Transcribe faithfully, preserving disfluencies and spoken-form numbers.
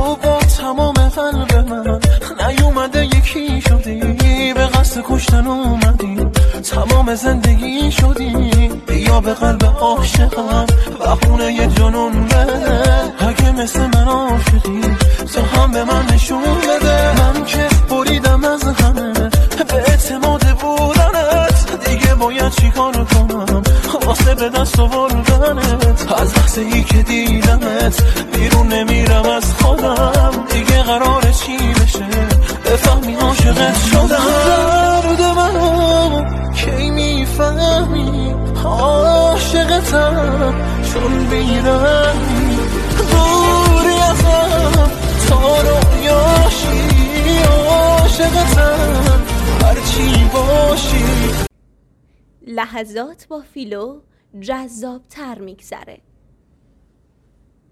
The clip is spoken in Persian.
تو با تمام قلب من نیومده یکی شدی، به قصد کشتن اومدی، تمام زندگی شدی. بیا به قلب عاشقم و خونه یه جنون بده، اگه مثل من عاشقی تو هم به من نشون بده. من که بریدم از همه به اعتماد بودنت، دیگه باید چیکار کنم واسه به دست آوردنت. از لحظه ای که دیدمت بیرون نمیرم از خودم، دیگه قراره چی بشه بفهمی عاشقت شدم. درد منو کی میفهمی عاشقتم، چون بیرمی دوری ازم تا رویاشی. عاشقتم هرچی باشی. لحظات با فیلو جذاب تر میگذره.